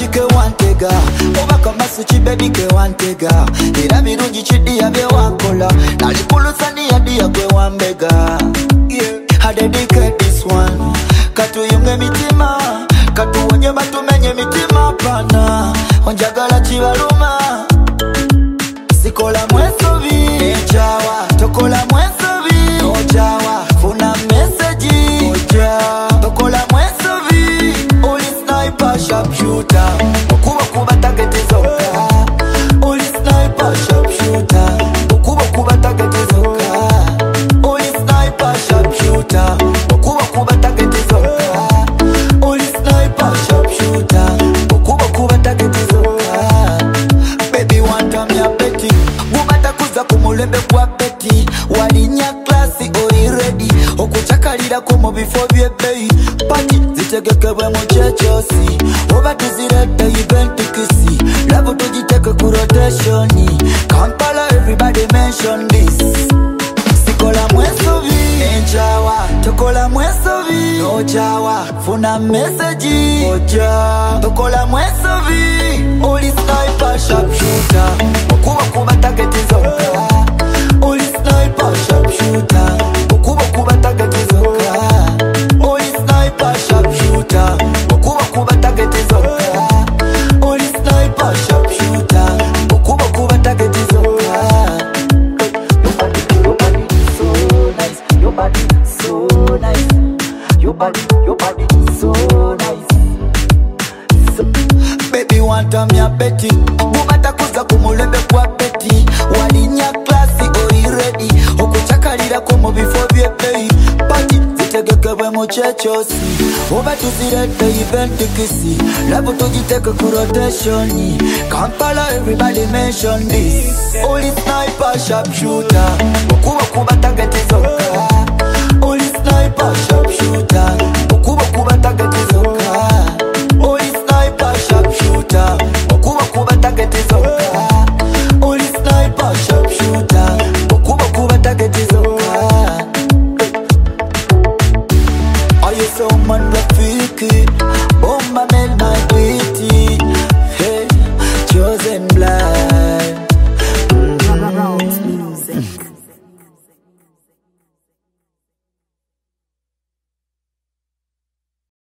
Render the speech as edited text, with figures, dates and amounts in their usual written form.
chike wantega Obaka masuchi baby ke wantega Ira birungi chidi ya bye wakola Nalikulusani ya diya kwe wambega I dedicate this one Katu yunge mitima Katu wonye batu menye mitima pana Onjagala chivaluma Sikola mwesovi Echawa Tokola mwesovi Ochawa Funa message Ocha Tokola mwesovi Oli sniper sharpshooter Okuba kuba target izoka Oli sniper sharpshooter Okuba kuba target izoka Oli sniper sharpshooter Okuba kuba target izoka Oli sniper sharpshooter Okuba kuba target izoka Baby want time ya beti Wubata kuza kumulembe kwa beti Walinya klasi ori ready Okuchakalira kumo before byebei Party zitegekebwe muchechosi Oba tuzirete event kisi Love tujiteke ku rotationi Kampala everybody mention this Sikola mwesovi Enchawa Tokola mwesovi Ochawa Funa message Ocha Tokola mwesovi Oli sniper sharpshooter Okuba kuba target izoka Oli sniper sharpshooter Okuba kuba target izoka Oli sniper sharpshooter Okuba kuba target izoka Oli sniper sharpshooter Okuba kuba target izoka Your body so nice Your body so nice so, baby want time ya beti Bumata kuza kumulembe kwa beti Walinya klasi ori ready Okuchakalira kumo before byebei Party zitegekebwe muchechosi Oba tuzirete event kisi Love tujiteke ku rotationi Kampala everybody mention this Oli sniper sharpshooter Okuba kuba target izoka